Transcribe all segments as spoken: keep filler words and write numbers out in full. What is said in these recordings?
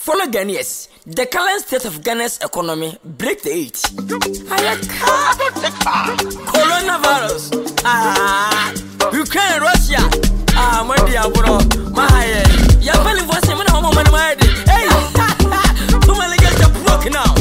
Follow Ghanaians. The current state of Ghana's economy break the eight. Coronavirus. Ah, Ukraine, Russia. Ah, my dear bro, my head. You're telling for some of my mind. Hey, too many get the broke now.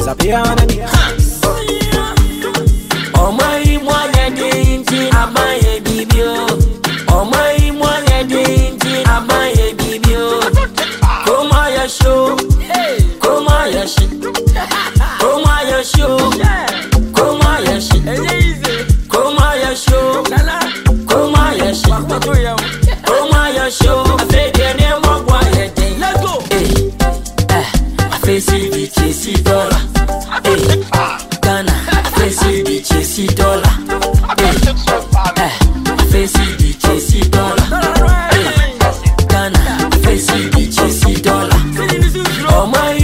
Oh my, my dainty, my baby. Oh my, my dainty, my baby. Come on, your show. Come on, your shit. Come on, your show. Come on, your shit. Come on, your show. Come on, your shit. Come on, your show. I feel your name of quiet. Let's go. I face the chasey dollar. Ghana, I face the chasey dollar. I face the chasey dollar. Ghana, I face the chasey dollar. Oh my.